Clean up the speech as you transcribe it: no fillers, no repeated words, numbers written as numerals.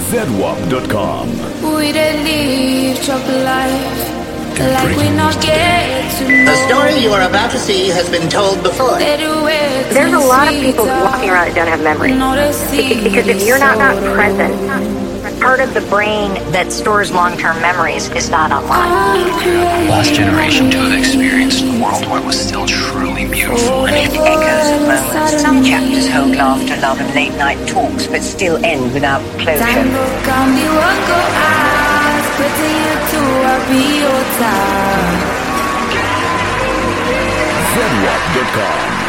ZWAP.com. We didn't live trouble life like we not get to know. The story you are about to see has been told before. There's a lot of people walking around that don't have memory. Because if you're not present, part of the brain that stores long-term memories is not online. Last generation to have experienced a world where it was still truly beautiful. And it echoes of moments. Some chapters hold laughter, love, and late-night talks, but still end without closure. ZWAP.com.